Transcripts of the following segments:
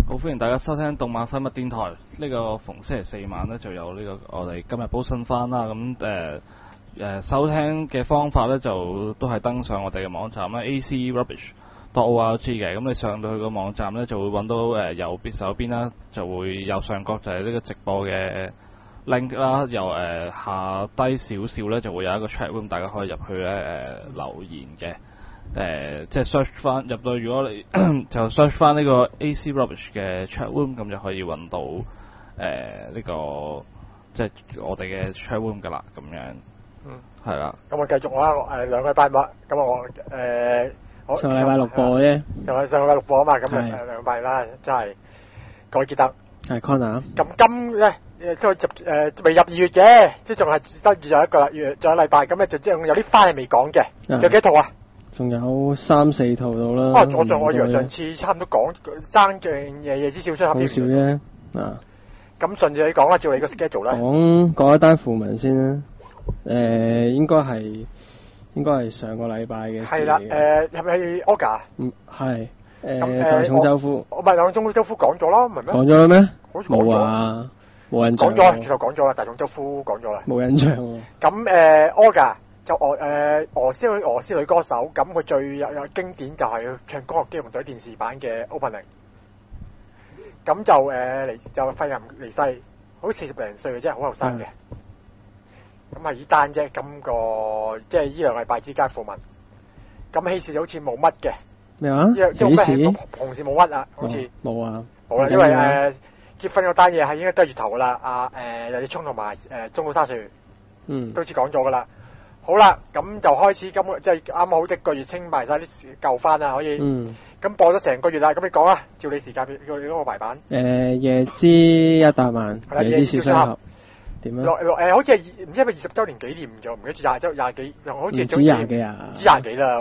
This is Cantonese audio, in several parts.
好，歡迎大家收聽動漫廢物電台。呢個逢星期四晚呢，就有呢個我哋今日煲新番啦。咁收聽嘅方法呢，就都係登上我哋嘅網站啦 acrubbish.org 嘅。咁你上到去個網站呢，就會揾到右邊手邊啦，就會右上角就係呢個直播嘅 link 啦。由下低少少呢，就會有一個 chat room，大家可以入去呢留言嘅。即係 search 翻入到，如果你就 search 翻呢個 AC Rubbish 嘅 chat room， 咁就可以揾到呢個即係我哋嘅 chat room 噶啦，咁樣。係啦。咁我繼續我兩個禮拜末，咁我上個禮拜六播啫。 上個禮拜六播啊嘛，咁兩個禮拜啦，真係各位記得。 係 Connor。 咁今咧即係未入2月嘅，即係仲係得咗一個啦，月仲有禮拜，咁咧就即係有啲番係未講嘅，仲有幾套啊？ 仲有3-4套到啦。 我以為上次差唔多講爭嘅夜之小出合好少啫。 咁順住你講啦，照你個 schedule 啦。 講一單訃聞先啦。應該係上個禮拜嘅事。係啦。 係咪 Oga？ 係。大冢周夫。 唔係大冢周夫講咗啦，唔係咩？ 講咗啦咩？ 好似冇啊，冇印象。 講咗，其實講咗啦，大冢周夫講咗啦。 冇印象喎。 咁Oga。就俄羅斯女歌手，咁佢最有經典就係唱《攻殼機動隊》電視版嘅 opening。咁就肺癌離世，好似40零歲嘅啫，好後生嘅。咁係呢單啫，咁個即係呢兩禮拜之間訃聞。咁喜事就好似冇乜嘅。 咩啊？ 喜事？同事冇乜啊，好似。 冇啊。 冇啦，因為結婚嗰單嘢係應該都係月頭噶啦。日野聰同埋中島沙樹，都好似講咗噶啦。好啦，咁就開始即係啱好一個月清埋晒啲舊番啦，可以。咁播咗成個月啦，咁你講啊，照你時間表，叫你嗰個排版。 夜之一百萬，夜之小雙俠。點啊？ 好似係唔知係咪20週年紀念咗，唔記得廿幾，好似係總之廿幾啊？ 唔知廿幾啦。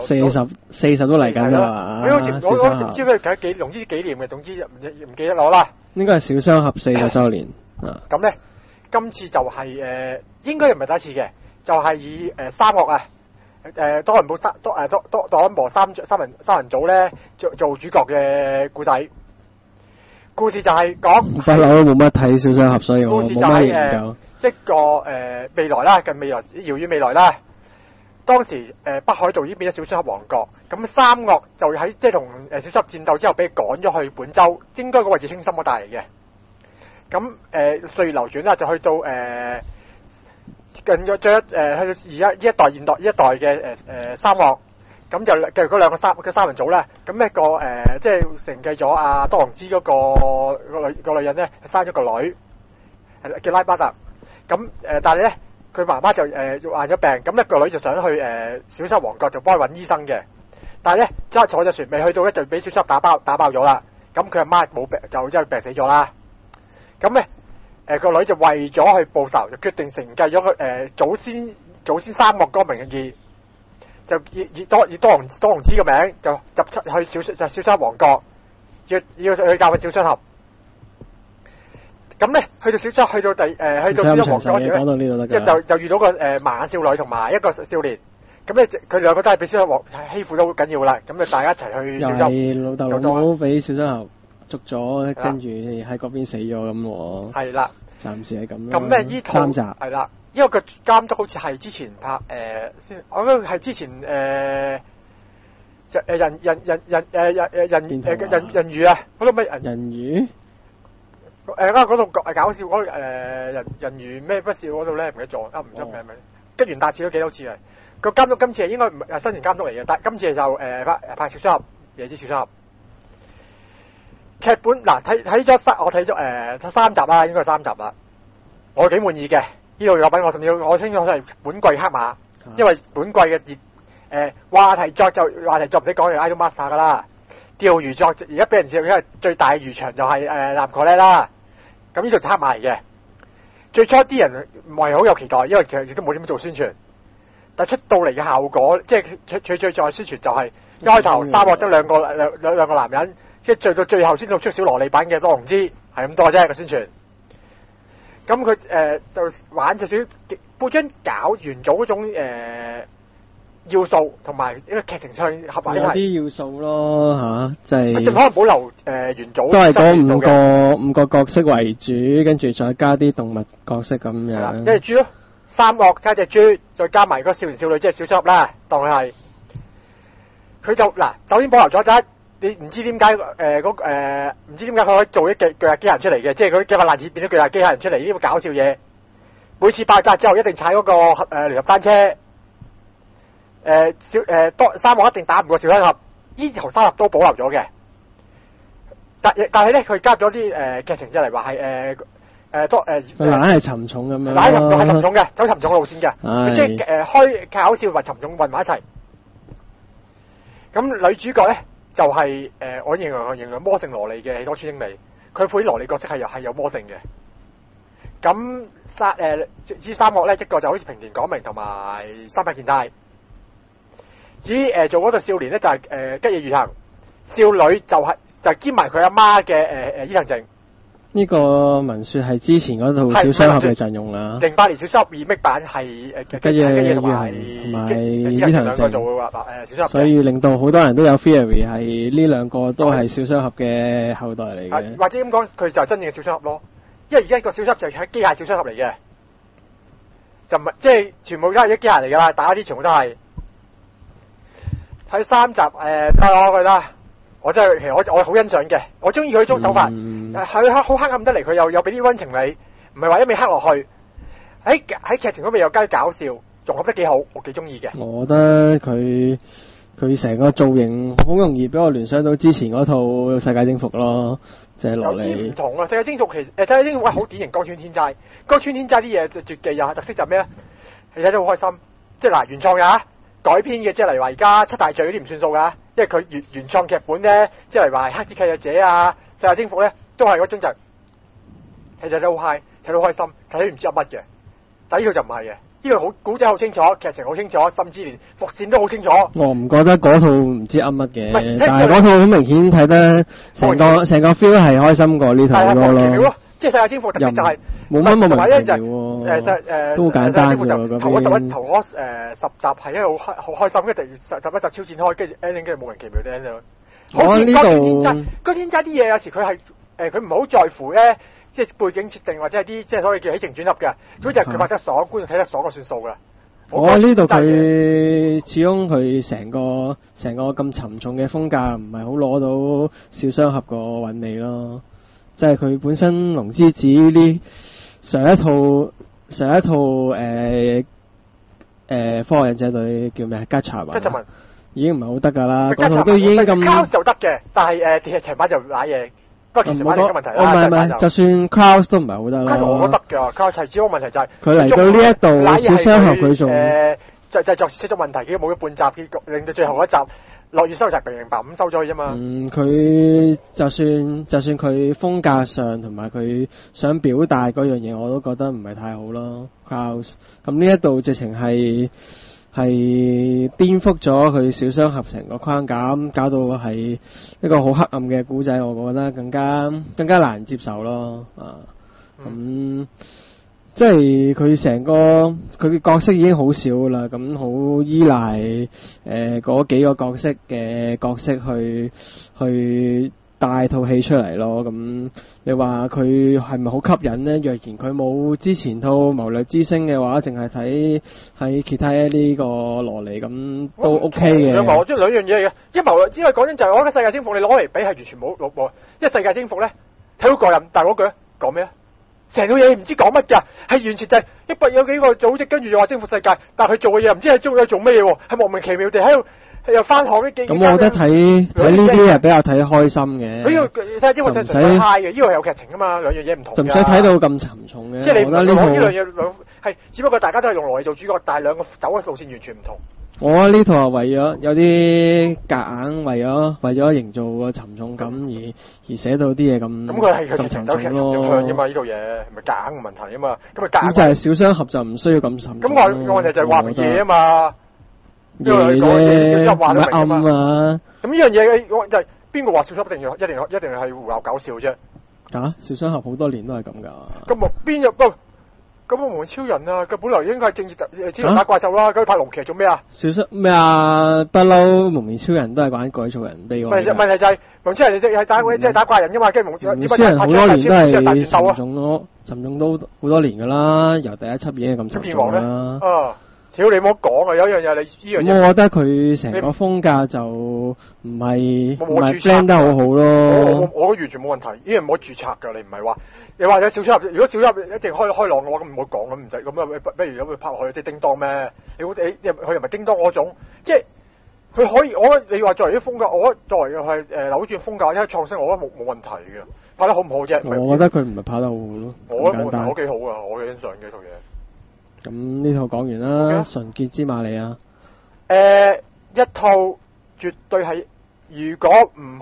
40都嚟緊啦嘛。 好似我唔知佢幾總之紀念嘅，總之唔記得攞啦。 應該係小雙俠40週年。 咁咧，今次就係應該又唔係第一次嘅。就係以三國啊，多倫堡三人組咧做主角嘅故仔。故事就係講不嬲都冇乜睇小雙俠，所以我冇乜研究。 一個未來啦，近未來遙遠未來啦。當時北海道已經變咗小雙俠王國，咁三國就喺即係同小雙俠戰鬥之後，俾佢趕咗去本州，應該個位置青森嗰帶嚟嘅。咁歲月流轉啦，就去到近咗去到而家呢一代現代呢一代嘅三國，咁就繼續嗰兩個三人組咧，咁一個即係承繼咗阿多隆之嗰個女人咧，生咗個女，叫拉巴特，咁但係咧佢媽媽就患咗病，咁一個女就想去小雙俠王國就幫佢揾醫生嘅，但係咧即係坐隻船未去到咧就俾小雙俠打爆咗啦，咁佢阿媽冇病就即係病死咗啦，咁咧。個女就為咗去報仇，就決定承繼咗佢祖先三國嗰個名義，就以多隆之嘅名就入出去小雙俠王國，要去教訓小雙俠。咁咧去到小雙去到小雙俠王國咧，即係就遇到個盲眼少女同埋一個少年，咁咧佢兩個都係俾小雙俠欺負得好緊要啦，咁就大家一齊去小雙俠。 老豆老母俾小雙俠捉咗，跟住喺嗰邊死咗咁喎。係啦，暫時係咁啦。 咁咧呢套 3集係啦，因為個監督好似係之前拍先，我覺得係之前人魚啊，嗰度咩人魚？嗰度搞笑嗰人魚咩不笑嗰度咧，唔記得咗啊，唔知係咪？吉原達次都幾多次啊？個監督今次係應該唔係新人監督嚟嘅，但今次就拍小雙俠，夜之小雙俠。劇本嗱我睇咗3集啦，應該係3集啦，我幾滿意嘅呢套作品，我甚至我稱咗係本季黑馬，因為本季嘅話題作唔使講，係 Idolmaster 噶啦，釣魚作而家俾人笑，因為最大嘅漁場就係南國咧啦，咁呢套就黑馬嚟嘅。最初啲人唔係好有期待，因為其實亦都冇點樣做宣傳，但出到嚟嘅效果，即係佢最再宣傳就係一開頭三國得兩個男人。即係到最後先到出小蘿莉版嘅多隆之，係咁多啫個宣傳。咁佢就玩少少，報章搞元祖嗰種要素同埋一個劇情上合埋一齊。 有啲要素咯即係可能保留元祖都係嗰五個角色為主，跟住再加啲動物角色咁樣。 一隻豬咯，三惡加隻豬，再加埋個少年少女，即係小雙俠啦，當佢係。佢就嗱，首先保留咗就你唔知點解唔知點解佢可以做一巨大機械人出嚟嘅，即係佢嘅爛鐵變咗巨大機械人出嚟呢個搞笑嘢。每次爆炸之後一定踩嗰個聯合單車。三惡一定打唔過小雙俠，呢頭三俠都保留咗嘅。但係咧，佢加咗啲劇情，即係嚟話係佢硬係沉重咁樣。 硬係沉重嘅，走沉重嘅路線嘅，即係開搞笑或沉重混埋一齊。咁女主角咧就係我形容魔性蘿莉嘅喜多川英美，佢配啲蘿莉角色係有魔性嘅。咁至於三惡咧，一個就好似平田廣明同埋三浦健太。至於做嗰個少年咧就係吉野裕行，少女就兼埋佢阿媽嘅伊藤靜。呢個文說係之前嗰套小雙俠嘅陣容啦。 08年小雙俠remake版係吉野裕行同埋伊藤靜做小雙俠， 所以令到好多人都有 theory 係呢兩個都係小雙俠嘅後代嚟嘅。 或者咁講，佢就係真正嘅小雙俠咯。因為而家個小雙俠就係機械小雙俠嚟嘅，就唔係即係全部都係啲機械嚟㗎啦，打嗰啲全部都係。睇3集我覺得我真係其實我好欣賞嘅，我中意佢呢種手法，佢好黑暗得嚟，佢又俾啲溫情你，唔係話一味黑落去，喺劇情嗰邊又加啲搞笑，融合得幾好，我幾中意嘅。 我覺得佢成個造型好容易俾我聯想到之前嗰套世界征服咯，即係落嚟。 有啲唔同啊！世界征服其實世界征服好典型江川天齋，江川天齋啲嘢絕技又係特色就係咩咧？你睇得好開心，即係嗱原創㗎。改編嘅，即係例如話而家七大罪嗰啲唔算數噶，因為佢原創劇本咧，即係例如話黑之契約者啊、世界征服咧，都係嗰種就睇得好 high，睇到開心，睇都唔知有乜嘅。但係呢個就唔係嘅，呢個好古仔好清楚，劇情好清楚，甚至連伏線都好清楚。 我唔覺得嗰套唔知噏乜嘅，但係嗰套好明顯睇得成個 feel 係開心過呢套咯。 即係世界征服特色就係冇乜問題喎， 都好簡單喎。 頭嗰10集係一路好開心，跟住11集超展開，跟住 ending 跟住冇人奇妙啲 ending。 我呢度嗰天齋啲嘢有時佢係佢唔好在乎咧，即係背景設定或者係啲即係所謂叫起承轉合嘅，總之係佢拍得爽，觀眾睇得爽就算數㗎。 我呢度佢始終佢成個咁沉重嘅風格唔係好攞到小雙俠個韻味咯。即係佢本身龍之子呢上一套科學忍者隊叫咩？加查文已經唔係好得㗎啦，嗰套都已經咁。Cloud 就得嘅，但係電視劇版就瀨嘢。不過其實版嘅問題啦。 唔係，就算 Cloud 都唔係好得啦。 Cloud 我覺得㗎，Cloud 係只個問題就係佢嚟到呢一度小雙俠佢仲製作出咗問題，佢冇咗半集結局，令到最後一集。落雨收集明白咁收咗佢啫嘛。佢就算佢風格上同埋佢想表達嗰樣嘢，我都覺得唔係太好咯。Klaus 咁呢一度直情係顛覆咗佢小雙俠成個框架，搞到係一個好黑暗嘅故仔，我覺得更加難接受咯。即係佢成個佢嘅角色已經好少啦，咁好依賴嗰幾個角色嘅角色去帶套戲出嚟咯。咁你話佢係咪好吸引呢？若然佢冇之前套《謀略之星》嘅話，淨係睇喺其他呢個蘿莉咁都 OK 嘅。 兩謀即係兩樣嘢嚟嘅，一謀略之外講真就係我覺得世界征服你攞嚟比係完全冇落喎，因為世界征服咧睇到過癮，但係嗰句講咩啊？成套嘢唔知講乜㗎，係完全就係有幾個組織跟住又話征服世界，但係佢做嘅嘢唔知係做咩嘢，係莫名其妙地喺度又翻學啲機。 咁我覺得睇呢啲係比較睇開心嘅。 呢個世界征服純粹 high 嘅，呢個係有劇情㗎嘛，兩樣嘢唔同。 就唔使睇到咁沉重嘅。 即係你講呢兩嘢係，只不過大家都係用蘿莉做主角，但係兩個走嘅路線完全唔同。 我呢套係為咗有啲夾硬，為咗營造個沉重感而寫到啲嘢咁沉重咯。 因嘛呢套嘢咪夾硬嘅問題啊嘛，咁就係小雙俠就唔需要咁沉重。 咁我哋就係話嘢啊嘛， 嘢啫，唔係暗啊。 咁呢樣嘢就係邊個話小雙俠一定係胡鬧搞笑啫？ 小雙俠好多年都係咁㗎。 咁邊有不？ 咁我無面超人啊，佢本來應該係正義超人打怪獸啦，咁佢拍龍騎做咩啊？ 小叔咩啊？不嬲蒙面超人都係玩改造人哋喎。 問題就係蒙面超人係打即係打怪人噶嘛，跟住蒙面超人好多年都係沉重都好多年噶啦，由第一輯已經係咁沉重啦。 屌你唔好講啊！有一樣嘢你呢樣嘢。 我覺得佢成個風格就唔係 plan 得好好咯。 我完全冇問題，呢樣唔可以註冊㗎。你唔係話你話有小出入，如果小出入一定開朗嘅話，咁唔好講咁唔使咁啊！不如咁去拍落去即係叮當咩？你佢又唔係叮當嗰種，即係佢可以。你話作為啲風格，我作為係扭轉風格或者創新，我覺得冇問題嘅。拍得好唔好啫？ 我覺得佢唔係拍得好好咯。 我覺得冇問題，我幾好啊！我欣賞嘅套嘢。 咁呢套講完啦，純潔之瑪利亞。 一套絕對係，如果唔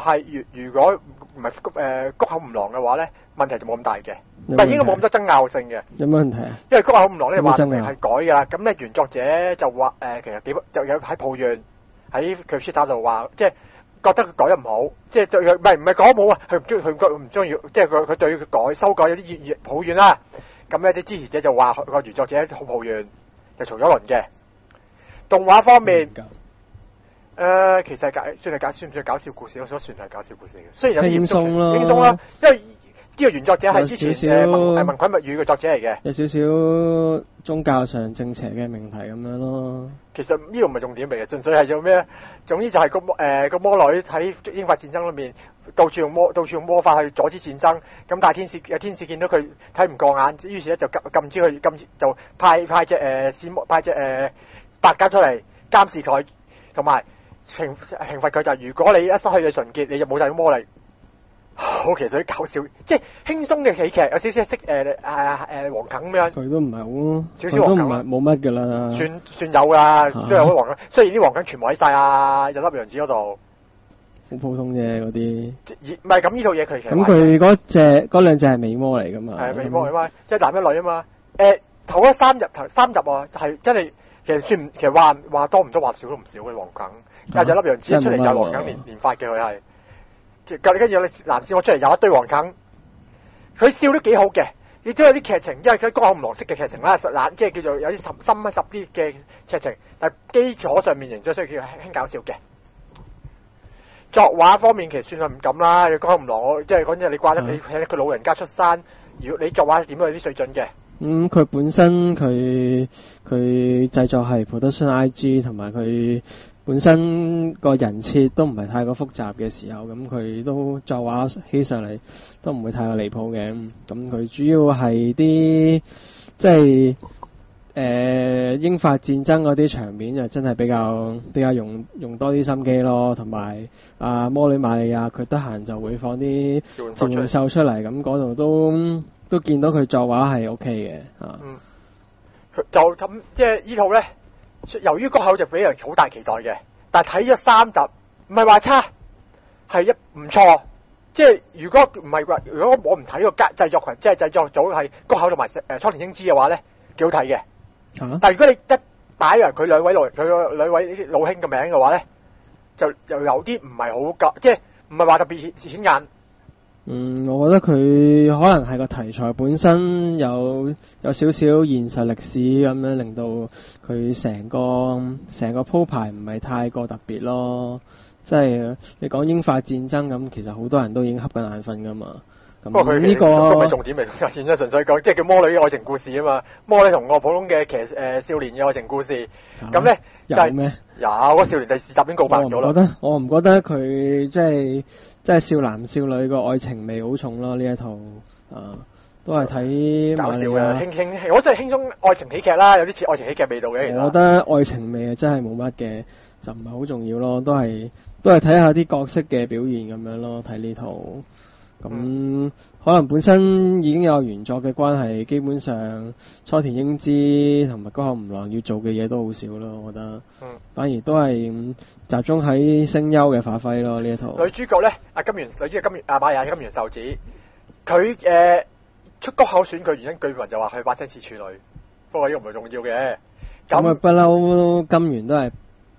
係谷口吾郎嘅話咧，問題就冇咁大嘅，唔係應該冇咁多爭拗性嘅。有乜問題啊？因為谷口吾郎咧話明係改㗎啦，咁咧原作者就話其實就有喺抱怨喺佢 Twitter 度話，即係覺得佢改得唔好，即係對佢唔係講得唔好啊，佢唔中意，即係佢對佢修改有啲抱怨啦。咁呢啲支持者就話個原作者好抱怨，就嘈咗輪嘅。動畫方面，其實算唔算搞笑故事？我想算係搞笑故事嘅，雖然有啲輕鬆啦，因為呢個原作者係之前文菌物語嘅作者嚟嘅， 有少少宗教上正邪嘅命題咁樣咯。 其實呢個唔係重點嚟嘅，純粹係做咩？總之就係個魔女喺英法戰爭裏面到處用魔法去阻止戰爭。咁但係天使見到佢睇唔過眼，於是咧就禁止佢，就派隻白鴿出嚟監視佢，同埋懲罰佢就係如果你一失去嘅純潔，你就冇晒魔力。好，其實啲搞笑，即係輕鬆嘅喜劇，有少少識黃梗咁樣。佢都唔係好，少少黃梗，冇乜㗎啦。算有㗎，都有好黃梗。雖然啲黃梗全部喺晒日粒楊子嗰度，好普通啫嗰啲。唔係咁呢套嘢佢其實。咁佢嗰兩隻係美魔嚟㗎嘛？係美魔嚟嘛，即係男一女啊嘛。頭三集啊，就係真係其實話多唔多話少都唔少嘅黃梗。但係日粒楊子出嚟就係黃梗連發嘅佢係。跟住有男士我出嚟有一堆黃梗，佢笑得幾好嘅，亦都有啲劇情，因為佢谷口吾郎式嘅劇情啦，即係叫做有啲深啲嘅劇情，但係基礎上面營造，所以叫輕搞笑嘅。作畫方面其實算係唔敢啦，谷口吾郎即係講真，你掛得你係佢老人家出山，如果你作畫點都有啲水準嘅。佢本身佢製作係 Production IG 同埋佢。本身個人設都唔係太過複雜嘅時候，咁佢都作畫起上嚟都唔會太過離譜嘅。咁佢主要係啲即係英法戰爭嗰啲場面就真係比較用多啲心機咯，同埋魔女瑪利亞佢得閒就會放啲召喚獸出嚟，咁嗰度都見到佢作畫係 OK 嘅就咁即係呢套咧。由於谷口就俾人好大期待嘅，但係睇咗3集，唔係話差，係唔錯。即係如果我唔睇個製作群，即係製作組係谷口同埋倉田英之嘅話咧，幾好睇嘅。但係如果你一擺埋佢兩位老兄嘅名嘅話咧，就有啲唔係好夠，即係唔係話特別顯眼。我覺得佢可能係個題材本身有少少現實歷史咁樣，令到佢成個鋪排唔係太過特別咯。即係你講英法戰爭咁，其實好多人都已經瞌緊眼瞓噶嘛。不過佢呢個唔係重點嚟，戰爭純粹講即係叫魔女嘅愛情故事啊嘛。魔女同我普通嘅少年嘅愛情故事，咁咧有咩？有嗰少年第4集已經告白咗啦。我唔覺得佢即係少男少女個愛情味好重咯，呢一套都係睇搞笑嘅輕，我真係輕鬆愛情喜劇啦，有啲似愛情喜劇味道嘅。我覺得愛情味真係冇乜嘅，就唔係好重要咯，都係睇下啲角色嘅表現咁樣咯，睇呢套。咁可能本身已經有原作嘅關係，基本上初田英之同埋谷口吾郎要做嘅嘢都好少咯，我覺得。反而都係集中喺聲優嘅發揮咯，呢一套。女主角咧，女主角瑪利亞金原壽子，佢出谷口選佢原因，據聞就話佢把聲似處女，不過呢個唔係重要嘅。咁不嬲金原都係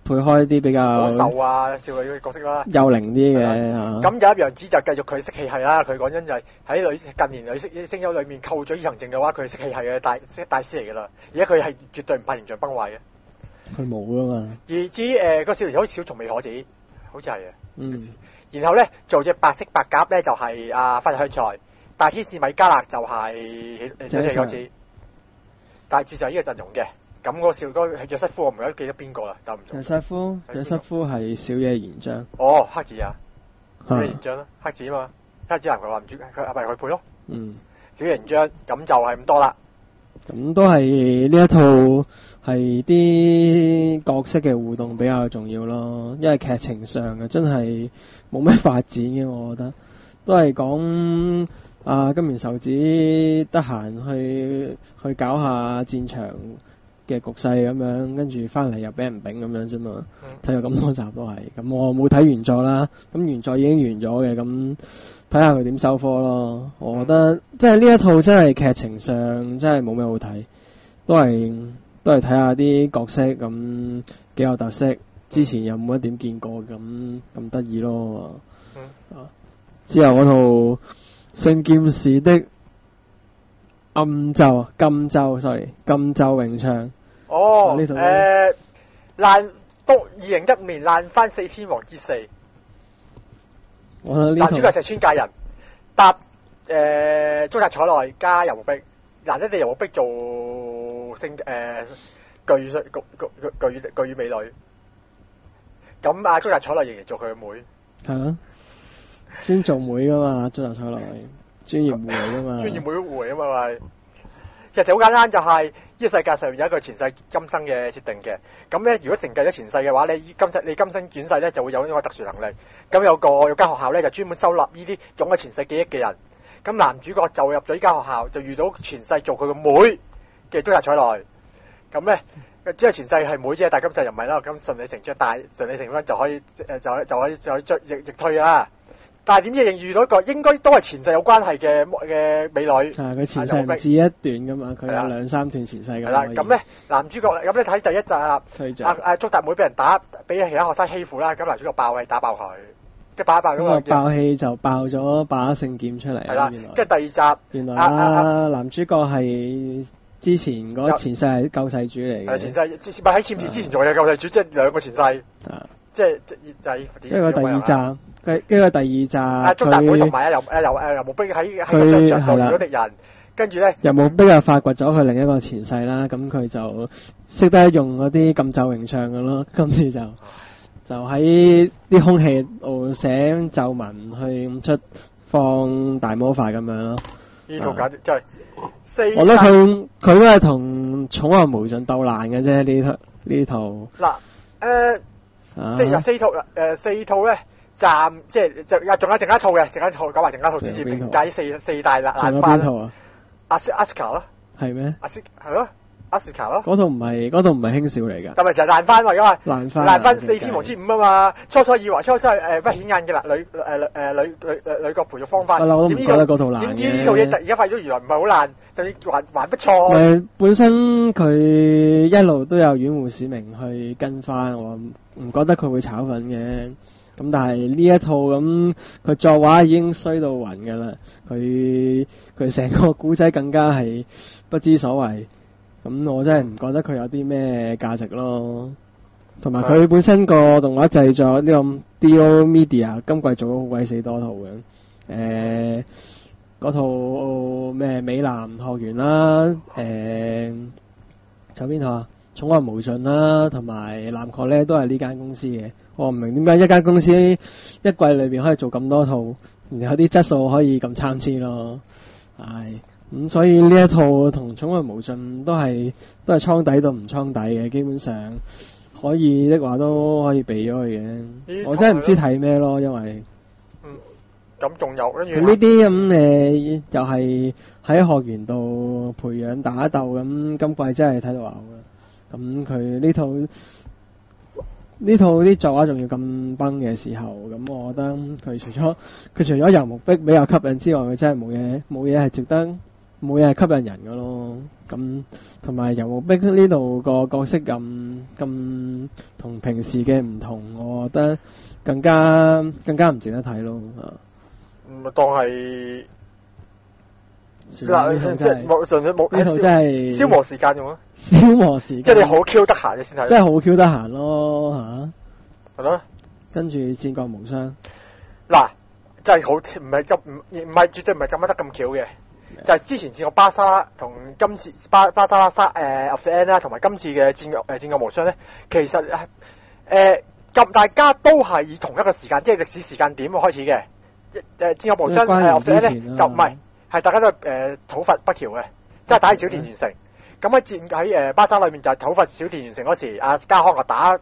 配開啲比較瘦啊少女嘅角色啦。 幼齡啲嘅嚇。 咁有一樣子就繼續佢識戲係啦，佢講真就係喺近年女聲優裏面扣咗伊藤靜嘅話，佢係識戲係嘅大師嚟㗎啦，而家佢係絕對唔怕形象崩壞嘅。 佢冇㗎嘛。 而至於個少年好似小松未可子，好似係嘅。 嗯。 然後咧做隻白色白鴿咧就係花澤香菜，大天使米加勒就係小野嗰子，大致就係呢個陣容嘅。咁個少哥係約瑟夫，我唔記得邊個啦，就唔錯。 約瑟夫係小野賢章。 哦，黑子啊，小野賢章啦，黑子啊嘛，黑子男佢話唔主，佢咪佢配咯。嗯。小野賢章咁就係咁多啦。 咁都係呢一套係啲角色嘅互動比較重要咯，因為劇情上嘅真係冇咩發展嘅，我覺得都係講金元壽子得閒去搞下戰場嘅局勢咁樣，跟住翻嚟又俾人丙咁樣啫嘛。睇咗咁多集都係，咁我冇睇原作啦，咁原作已經完咗嘅，咁睇下佢點收科咯。我覺得即係呢一套真係劇情上真係冇咩好睇，都係睇下啲角色咁幾有特色，之前又冇一點見過咁得意咯。之後嗰套《聖劍士的禁咒詠唱》。 哦，呢套爛都2015年爛番4天王之4。男主角石川介人搭中澤彩奈加游木碧，難得地游木碧做巨美女，咁中澤彩奈仍然做佢嘅妹。 係咯，專做妹噶嘛，中澤彩奈專業戶嚟噶嘛。專業妹戶嚟啊嘛咪。其實好簡單，就係呢個世界上有一個前世今生嘅設定嘅。咁咧，如果承繼咗前世嘅話，你今生轉世咧就會有呢個特殊能力。咁有間學校咧就專門收納呢啲擁有前世記憶嘅人。咁男主角就入咗呢間學校，就遇到前世做佢個妹嘅中澤彩奈。咁咧，即係前世係妹啫，但係今世又唔係啦。咁順理成章就可以逆推啦。但係點知仍遇到一個應該都係前世有關係嘅美女。 佢前世唔止一段噶嘛，佢有2-3段前世㗎。係啦， 咁咧男主角咁咧睇第一集，竹達妹俾人俾其他學生欺負啦，咁男主角爆氣打爆佢，即係爆咁個爆氣就爆咗把聖劍出嚟。係啦， 跟住第二集， 原來男主角係之前嗰前世係救世主嚟嘅。 前世唔係喺前世之前做嘅救世主，即係兩個前世。即係就係點？ 一個第二集。跟住第二集， 竹達妹同埋游木碧喺個商場度遇到敵人，跟住咧， 游木碧又發掘咗佢另一個前世啦，咁佢就識得用嗰啲禁咒詠唱嘅咯，今次就喺啲空氣度寫咒文去出放大魔法咁樣咯。 呢套簡直真係我覺得佢都係同寵愛無盡鬥爛嘅啫，呢套。 嗱四套咧。即係仲有剩一套嘅，剩一套講話剩一套先至評價四大爛番。阿斯卡咯。係咩？係咯，阿斯卡咯。嗰套唔係輕小嚟㗎。咁咪就係爛番喎，因為爛番4天王之5啊嘛。初以為係不顯眼嘅啦，女角培育方法。我都唔覺得嗰套爛嘅。點知呢套嘢而家發現咗原來唔係好爛，甚至還不錯。 本身佢一路都有院護使命去跟翻，我唔覺得佢會炒粉嘅。咁但係呢一套咁，佢作畫已經衰到暈㗎啦，佢成個古仔更加係不知所謂，咁我真係唔覺得佢有啲咩價值咯。同埋佢本身個動畫製作呢個 D.O. Media 今季做咗好鬼死多套嘅，嗰套咩美男學園啦，仲有邊套啊？寵愛無盡啦，同埋男確咧都係呢間公司嘅。我唔明點解一間公司一季裏邊可以做咁多套，然後啲質素可以咁參差咯。咁所以呢一套同寵愛無盡都係倉底到唔倉底嘅，基本上可以的話都可以避咗佢嘅。我真係唔知睇咩咯，因為咁仲有跟住呢啲咁又係喺學園度培養打鬥咁，今季真係睇到嘔啦。咁佢呢套啲作畫仲要咁崩嘅時候，咁我覺得佢除咗游木碧比較吸引之外，佢真係冇嘢係值得冇嘢係吸引人嘅咯。咁同埋遊牧兵呢度個角色咁同平時嘅唔同，我覺得更加唔值得睇咯。 咪當係嗱， 純粹冇呢套真係消磨時間用咯， 消磨時間， 即係你好 Q 得閒嘅先睇， 真係好 Q 得閒咯嚇。 係咯。 跟住戰國無雙， 嗱，真係好唔係絕對唔係咁得咁巧嘅，就係之前戰國巴沙拉同今次巴沙拉of the End 啦，同埋今次嘅戰國無雙咧，其實咁大家都係以同一個時間，即係歷史時間點開始嘅。戰國無雙of the End 咧就唔係，係大家都討伐北條嘅，即係打小田原城。咁喺巴沙裏面就係討伐小田原城嗰時，阿家康就打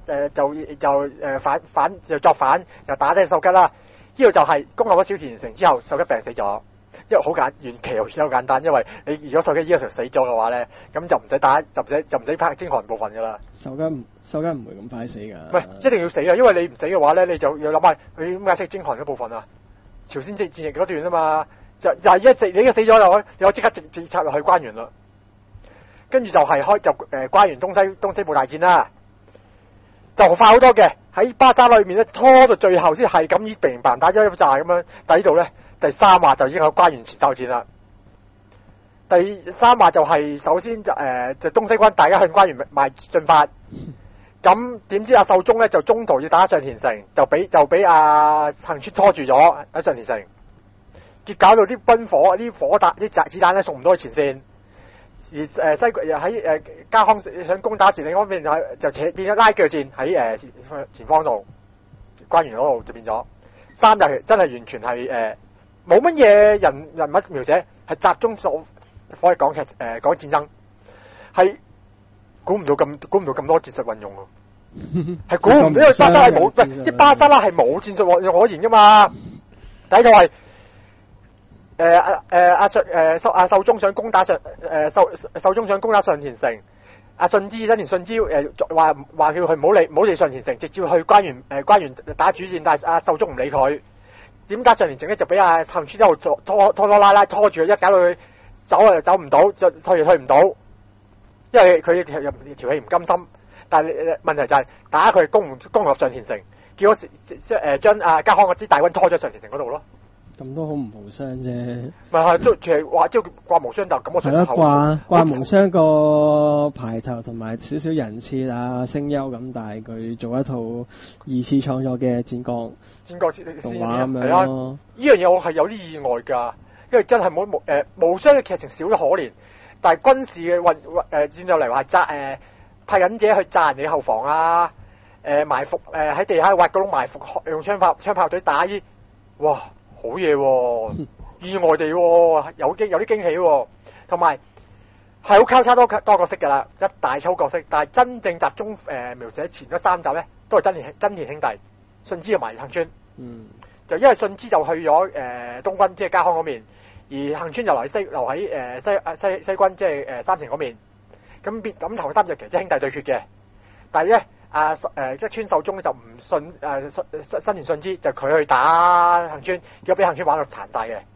就作反，又打低秀吉啦。呢度就係攻入咗小田原城之後，秀吉病死咗。因為緣起好簡單，因為你如果秀吉呢個時候死咗嘅話咧，咁就唔使打，就唔使拍征韓部分噶啦。 秀吉唔會咁快死㗎。 唔係一定要死啊！因為你唔死嘅話咧，你就要諗下佢點解識征韓嗰部分啊？朝鮮戰役嗰段啊嘛，就係你一死咗就你可即刻直插落去關原啦。跟住就係關完東西部大戰啦，就快好多嘅。喺巴沙裏面咧拖到最後先係咁以平白打咗一紮咁樣，但係呢度咧第三話就已經有關原前哨戰啦。第三話就係首先就東西軍大家向關原邁進發，咁點知阿秀忠咧就中途要打上田城，就俾阿行村拖住咗喺上田城，結搞到啲軍火啲彈啲子彈咧送唔到去前線。而喺家康想攻打時，另一方面就變咗拉鋸戰喺前方度，關原嗰度就變咗。三就真係完全係冇乜嘢人物描寫，係集中所可以講講戰爭，係估唔到咁多戰術運用喎，係估唔到，因為巴沙拉係冇，即係巴沙拉係冇戰術運用可言噶嘛。第一個係。阿秀忠想攻打秀忠想攻打上田城，阿新之話叫佢唔好理上田城，直接去關原打主戰，但係阿秀忠唔理佢，點打上田城咧就俾阿行村一路拖拉拖住佢，一搞到佢走又走唔到，退又退唔到，因為佢條氣唔甘心，但係問題就係打佢攻唔入上田城，結果將阿家康嗰支大軍拖咗上田城嗰度咯。 咁都好唔無雙啫， 咪係都其實話即係掛無雙就咁我想掛無雙個排頭同埋少少人設啊聲優咁，但係佢做一套二次創作嘅戰國動畫咁樣咯。 呢樣嘢我係有啲意外㗎，因為真係無雙嘅劇情少得可憐，但係軍事嘅戰鬥嚟話係派忍者去炸人哋後防啊，埋伏喺地下挖個窿埋伏，用槍炮隊打依，哇！好嘢喎，意外地喎，有啲驚喜喎，同埋係好交叉多角色㗎啦，一大抽角色，但係真正集中描寫前嗰3集咧，都係真田兄弟，信之同埋行村。就因為信之就去咗東軍，即係家康嗰面，而行村就留喺西軍，即係三成嗰面。咁頭3集其實即係兄弟對決嘅，但係咧。一村秀忠就唔信新田信之，就佢去打行村，結果俾行村玩到殘晒嘅。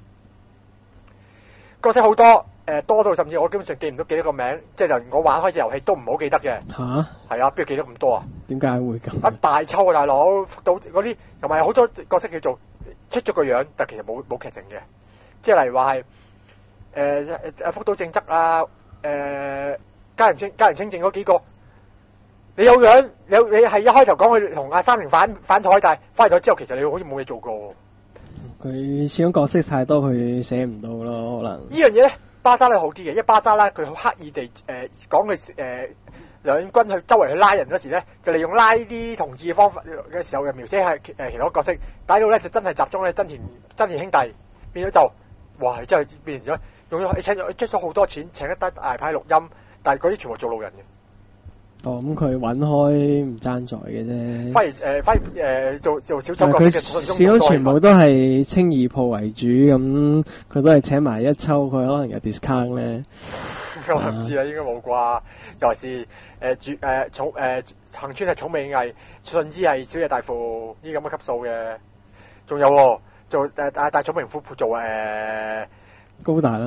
角色好多，多到甚至我基本上記唔到幾多個名，即係由我玩開隻遊戲都唔好記得嘅。係啊，邊度記得咁多啊？ 點解會咁？ 一大抽啊，大佬！到嗰啲同埋好多角色叫做出咗個樣，但其實冇劇情嘅。即係例如話係福島正則啊，家人清正嗰幾個。你有樣，你係一開頭講佢同阿三菱反台，但係翻咗之後，其實你好似冇嘢做過。佢始終角色太多，佢寫唔到咯，可能。 呢樣嘢咧，巴沙拉好啲嘅，因為巴沙拉佢好刻意地講佢兩軍去周圍去拉人嗰時咧，就利用拉啲同志嘅方法嘅時候，嘅描寫係其他角色，打到咧就真係集中咧真田兄弟，變咗就哇真係變咗用咗出咗好多錢請一得大牌錄音，但係嗰啲全部做路人嘅。 咁佢揾開唔爭在嘅啫。 反而做小丑角色嘅， 始終全部都係清二鋪為主，咁佢都係請埋一抽，佢可能有 discount 咧。 我唔知啦，應該冇啩。尤其是行村係草尾藝，信之係小野大輔呢咁嘅級數嘅。仲有做大草明夫做高達咯。唔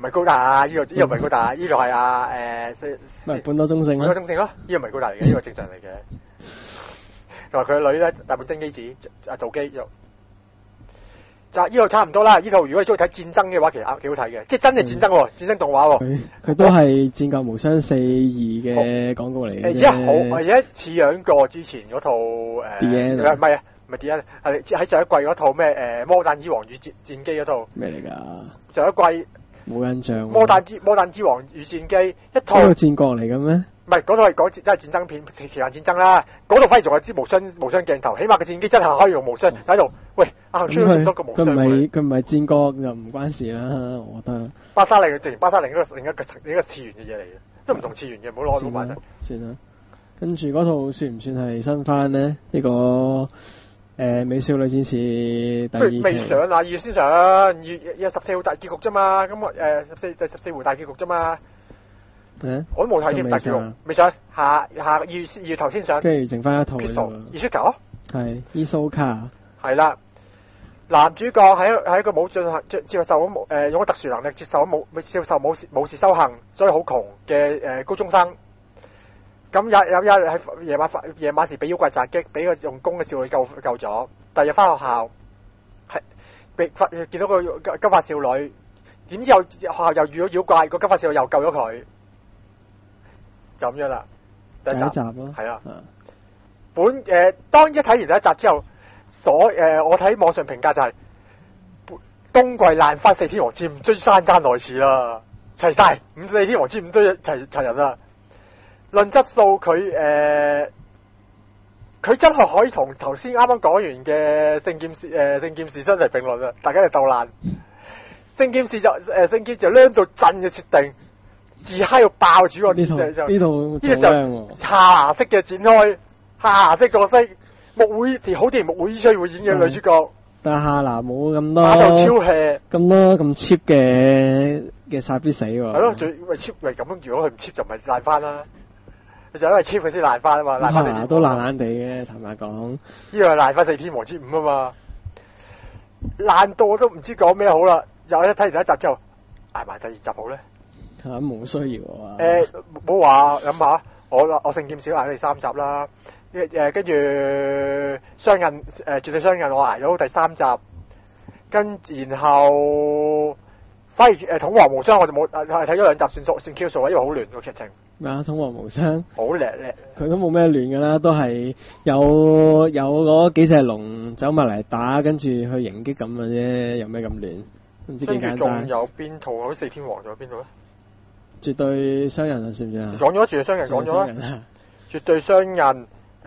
唔係高達，呢個唔係高達，呢個係咪半多中性咯。 半多中性咯，呢個唔係高達嚟嘅，呢個正常嚟嘅。同埋佢個女咧大本真基子造基就呢套差唔多啦。呢套如果你中意睇戰爭嘅話，其實幾好睇嘅，即係真係戰爭喎，戰爭動畫喎。 佢都係《戰國無雙4》嘅廣告嚟嘅。 而家好，而家似樣過之前嗰套唔係啊，唔係 D.N， 係喺上一季嗰套咩魔彈之王與戰機嗰套咩嚟㗎？ 上一季冇印象。 魔彈之王與戰機一套。 嗰個戰國嚟嘅咩？ 唔係嗰套係講真係戰爭片，期間戰爭啦。嗰度反而仲有支無雙鏡頭，起碼個戰機真係可以用無雙喺度。喂，阿出咗咁多個無雙。 佢唔係戰國就唔關事啦，我覺得。 巴沙令直情巴沙令另一個次元嘅嘢嚟嘅，都唔同次元嘅，唔好攞埋一齊。算啦。 跟住嗰套算唔算係新番咧？呢個美少女戰士第二期。 未上啊，2月先上，2月14號大結局啫嘛。咁我第14回大結局啫嘛。我都冇睇添，大結局未上，下2月頭先上。 跟住剩翻一套嘅啫。 Isuka 係 Isuka。 係啦，男主角係一個冇接受用咗特殊能力接受武士修行，所以好窮嘅高中生。咁有一日喺夜晚時俾妖怪襲擊，俾個用弓嘅少女救咗。第二日翻學校，係見到個金髮少女，點知學校又遇到妖怪，個金髮少女又救咗佢，就咁樣啦。第一集咯， 係啊。當一睇完第一集之後，我睇網上評價就係、冬季爛番4天王之5追姍姍來遲啦，齊晒4天王之5追齊人啦。論質素，佢真係可以同頭先啱啱講完嘅聖劍士相提並論啊！大家就鬥爛。聖劍士就靚到震嘅設定，自嗨到爆主個設定就呢就下色嘅展開，下色角色木會好似木會吹會演嘅女主角。 但係夏娜冇咁多打到超 hea 咁多咁 cheap 嘅殺必死喎。 係咯，最cheap 咪咁樣，如果佢唔 cheap 就唔係爛番啦。佢就因為 cheap 佢先爛番啊嘛，爛番4 都爛爛地嘅，坦白講。 呢個係爛番4天王之5啊嘛，爛到我都唔知講咩好啦。又一睇完第一集之後，捱埋第二集好咧。 咁冇需要啊。 冇話諗下，我聖劍士捱咗第3集啦。跟住雙刃絕對雙刃我捱咗第3集，然後反而統王無雙我就冇睇咗2集算 Q 數啊，因為好亂個劇情。 咩啊？統王無雙好叻， 佢都冇咩亂㗎啦，都係有嗰幾隻龍走埋嚟打，跟住去迎擊咁嘅啫，有咩咁亂？唔知幾簡單。 仲有邊套啊？4天王仲有邊套咧？ 絕對雙刃啊，算唔算啊？ 講咗絕對雙刃，講咗啦。絕對雙刃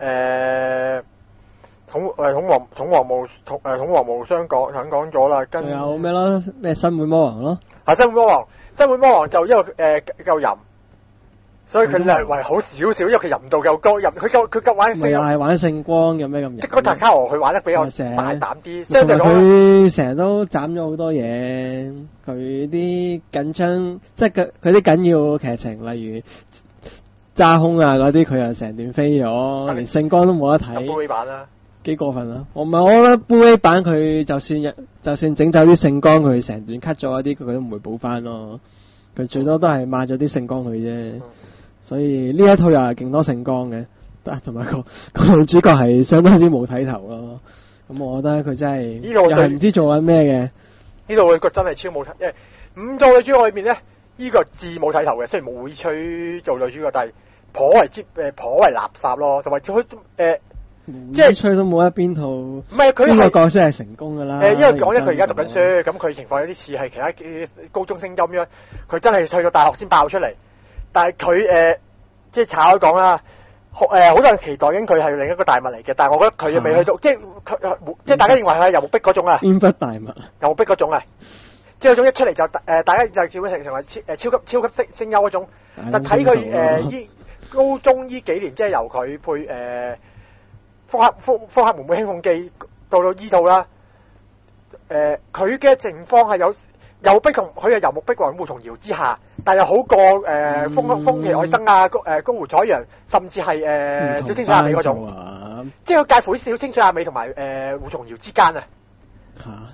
統王無雙講咗啦，跟仲有咩咯？咩新會魔王咯？ 係新會魔王就因為夠淫，所以佢略為好少少，因為佢淫度夠高，佢夠玩聖。 又係玩聖光，有咩咁淫？ 即係嗰塔卡羅佢玩得比較大膽啲， 相對佢成日都斬咗好多嘢，佢啲緊張，即係佢啲緊要劇情，例如揸空啊嗰啲，佢又成段飛咗，連聖光都冇得睇。 杯版啦， 幾過分啊！我覺得杯版佢就算整走啲聖光，佢成段 cut 咗嗰啲，佢都唔會補翻咯。佢最多都係抹咗啲聖光佢啫。所以呢一套又係勁多聖光嘅，同埋個女主角係相當之冇睇頭咯。咁我覺得佢真係又係唔知做緊咩嘅。 呢度個真係超冇睇，因為5個女主角裏面咧，呢個字冇睇頭嘅，雖然冇會吹做女主角，但係頗為垃圾咯，同埋即係吹都冇一邊套。唔係佢個角色係成功㗎啦。 因為講佢而家讀緊書，咁佢情況有啲似係其他高中聲音咁樣，佢真係去到大學先爆出嚟。但係佢即係炒開講啦，好多人期待緊佢係另一個大物嚟嘅，但係我覺得佢又未去到，即係大家認為佢係游牧壁嗰種啊， 煙不大物， 游牧壁嗰種啊，即係嗰種一出嚟就大家就叫佢成為超級聲優嗰種，但睇佢高中呢幾年，即係由佢配科克妹妹輕控記到依套啦，佢嘅情況係有逼同佢係游牧壁雲護從瑤之下，但係好過風奇愛生啊，高湖彩陽，甚至係小清水亞美嗰種，即係介乎小清水亞美同埋護從瑤之間啊。 嚇，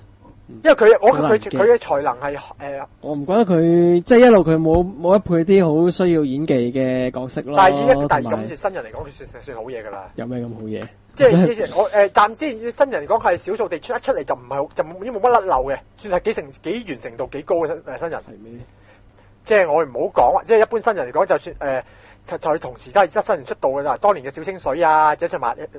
因為我覺得好難佢嘅才能係我唔覺得佢即係一路佢冇一配啲好需要演技嘅角色咯。 但係以一但係同埋咁似新人嚟講，佢算好嘢㗎啦。 有咩咁好嘢？ 即係以前我但即係新人嚟講係少數地出嚟就唔係就已經冇乜甩漏嘅，算係幾完成度幾高嘅新人。 係咩？ 即係我唔好講，即係一般新人嚟講，就算就同時都係新人出道嘅啦。當年嘅小清水啊，井上埋內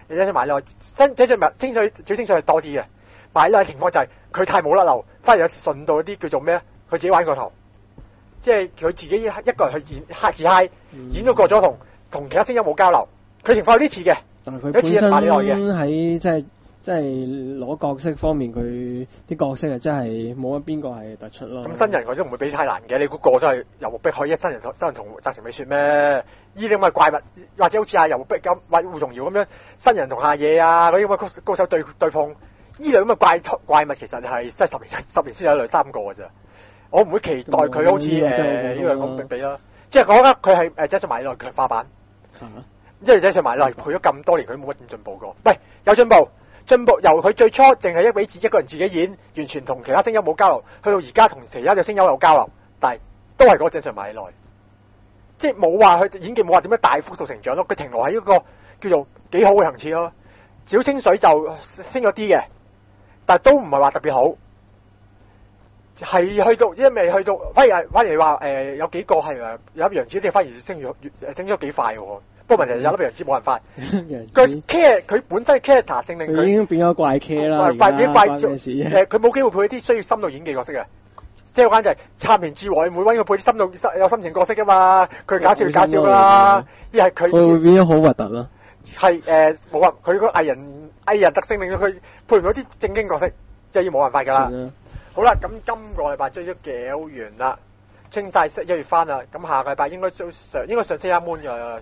小清水係多啲嘅，埋內情況就係佢太冇甩漏，反而有順到啲叫做咩？佢自己玩過頭，即係佢自己一個人去演自嗨，演咗過咗同其他聲優冇交流，佢情況有啲似嘅。 但係佢本身喺即係攞角色方面，佢啲角色係真係冇乜邊個係突出咯。 咁新人我都唔會俾太難嘅，你估個個都係遊牧碧海一新人同澤城美雪咩？呢啲咁嘅怪物，或者好似阿遊牧碧咁或胡松瑤咁樣，新人同下野啊嗰啲咁嘅高手對碰，呢類咁嘅怪物其實係真係10年先有兩三個嘅啫。我唔會期待佢好似呢兩咁比啦，即係我覺得佢係井上埋內強化版。因為井上埋內配咗咁多年，佢都冇乜點進步過。唔係有進步由佢最初淨係一個人自己演，完全同其他聲優冇交流，去到而家同其他嘅聲優有交流，但係都係嗰個井上埋內，即係冇話佢演技冇話點樣大幅度成長咯。佢停留喺一個叫做幾好嘅層次咯。小清水就升咗啲嘅，但係都唔係話特別好。係去到，因為去到，反而話有幾個係有粒楊子啲，反而升咗幾快喎。不過問題有粒楊子冇辦法，佢本身嘅 character 性令佢已經變咗怪 K 啦。 怪佢冇機會配啲需要深度演技角色嘅，即係關就係參田志和唔會揾佢配啲深度有心情角色噶嘛，佢搞笑啦，一係佢會變咗好核突咯。 係冇啊，佢個藝人特性令到佢配唔到啲正經角色，即係要冇辦法㗎啦。好啦，咁今個禮拜追咗幾完啦，清晒1月翻啦，咁下個禮拜應該上 Sailor Moon 嘅。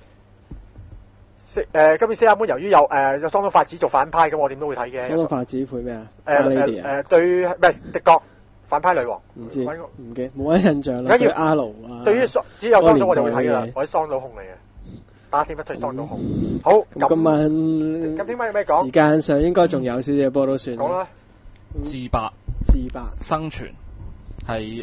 今年 Sailor Moon 由於有桑島法子做反派，咁我點都會睇嘅。 桑島法子配咩啊？ 對唔係敵國反派女王。 唔知唔記冇乜印象啦。 跟住阿盧啊。 對於只有桑島我就會睇㗎啦，我係桑島控嚟嘅，打死不退桑島控。好， 咁今晚咁聽晚有咩講？ 時間上應該仲有少少波都算。 講啦。 自白生存係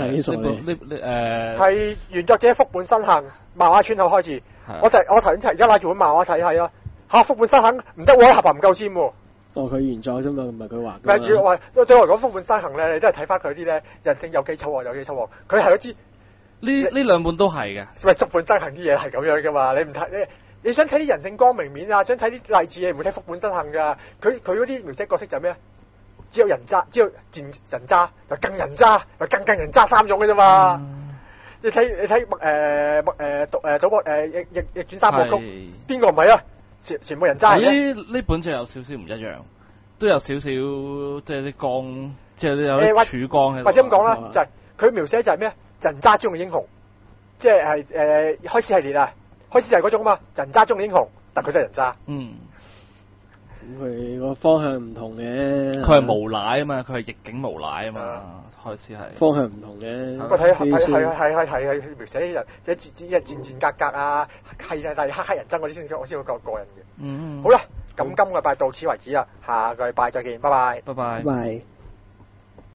係原作者福本新幸漫畫村口開始，我頭先而家拉住本漫畫睇係啦嚇，福本新幸唔得喎，合唔夠尖喎。 佢原作啫嘛，唔係佢畫。 唔係主要話對我嚟講，福本新幸咧，你都係睇翻佢啲咧人性有幾醜惡，有幾醜惡。佢係嗰支呢兩本都係嘅。 喂，福本新幸啲嘢係咁樣噶嘛？你唔睇你想睇啲人性光明面啊，想睇啲勵志嘢，唔會睇福本新幸噶。佢嗰啲描寫角色就係咩？只有人渣，只有人渣，又更人渣，又更人渣3種嘅啫嘛。你睇賭博逆轉3部曲，邊個唔係啊？全部人渣呢本就有少少唔一樣，都有少少即係啲光，即係有啲曙光喺度。 或者咁講啦，就係佢描寫就係咩？人渣中嘅英雄，即係開始系列啊，開始就係嗰種啊嘛，人渣中嘅英雄，但佢都係人渣。 佢個方向唔同嘅， 佢係無賴啊嘛，佢係逆境無賴啊嘛，開始係方向唔同嘅。 我睇係描寫啲人，即係戰格格啊，係但係黑人憎嗰啲先，我先會覺得過癮嘅。好啦，咁今個禮拜到此為止啦，下個禮拜再見，拜拜。 拜。